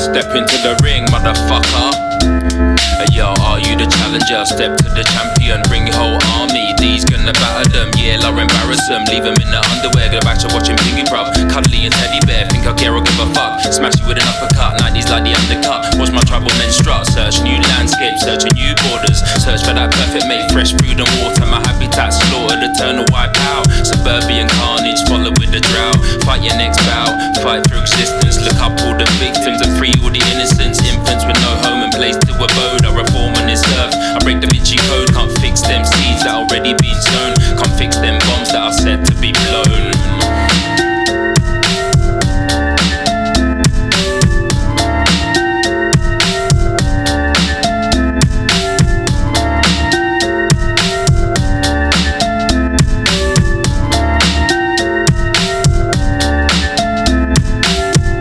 Step into the ring, motherfucker. Hey yo, are you the challenger? Step to the champion, bring your whole army. These gonna batter them, yeah, I'll embarrass them. Leave them in the underwear, go back to watching Pinky Bruv. Cuddly and teddy bear, think I care or give a fuck. Smash you with an uppercut, 90s like the undercut. Watch my tribal men strut, search new landscapes, searching new borders. Search for that perfect mate, fresh food and water. My